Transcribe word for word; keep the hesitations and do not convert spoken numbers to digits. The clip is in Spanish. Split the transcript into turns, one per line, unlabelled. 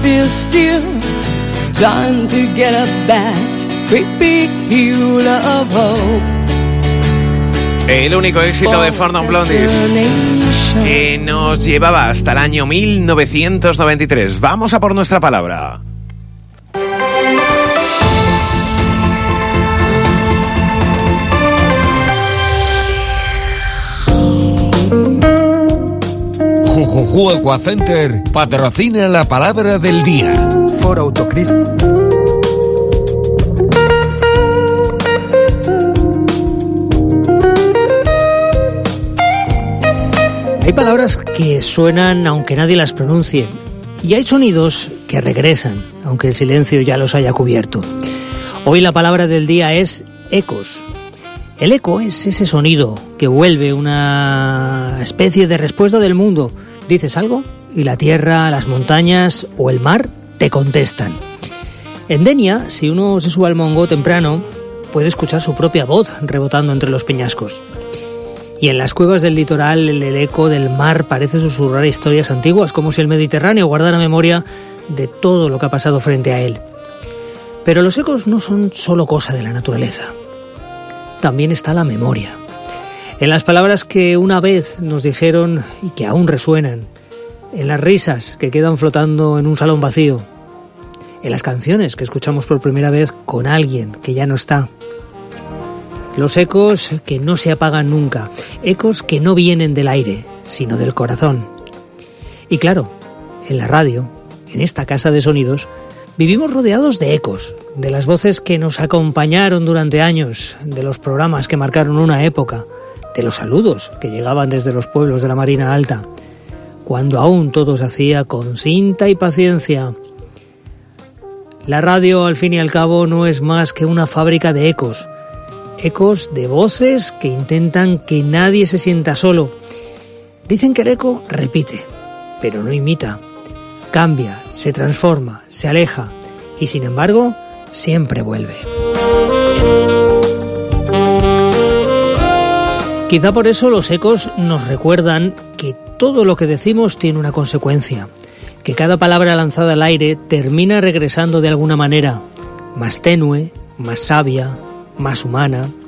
feel still, trying to get up that great big hill of hope.
El único éxito de Four Non Blondies, que nos llevaba hasta el año mil novecientos noventa y tres. Vamos a por nuestra palabra.
Jujuju Aquacenter patrocina la palabra del día.
Ford Autocrist.
Hay palabras que suenan aunque nadie las pronuncie, y hay sonidos que regresan, aunque el silencio ya los haya cubierto. Hoy la palabra del día es ecos. El eco es ese sonido que vuelve una especie de respuesta del mundo. Dices algo y la tierra, las montañas o el mar te contestan. En Denia, si uno se sube al mongo temprano, puede escuchar su propia voz rebotando entre los peñascos. Y en las cuevas del litoral, el, el eco del mar parece susurrar historias antiguas, como si el Mediterráneo guardara memoria de todo lo que ha pasado frente a él. Pero los ecos no son solo cosa de la naturaleza. También está la memoria. En las palabras que una vez nos dijeron y que aún resuenan, en las risas que quedan flotando en un salón vacío, en las canciones que escuchamos por primera vez con alguien que ya no está. Los ecos que no se apagan nunca, ecos que no vienen del aire, sino del corazón. Y claro, en la radio, en esta casa de sonidos, vivimos rodeados de ecos, de las voces que nos acompañaron durante años, de los programas que marcaron una época, de los saludos que llegaban desde los pueblos de la Marina Alta, cuando aún todo se hacía con cinta y paciencia. La radio, al fin y al cabo, no es más que una fábrica de ecos, ecos de voces que intentan que nadie se sienta solo. Dicen que el eco repite, pero no imita. Cambia, se transforma, se aleja y sin embargo siempre vuelve. Quizá por eso los ecos nos recuerdan que todo lo que decimos tiene una consecuencia, que cada palabra lanzada al aire termina regresando de alguna manera, más tenue, más sabia, más humana,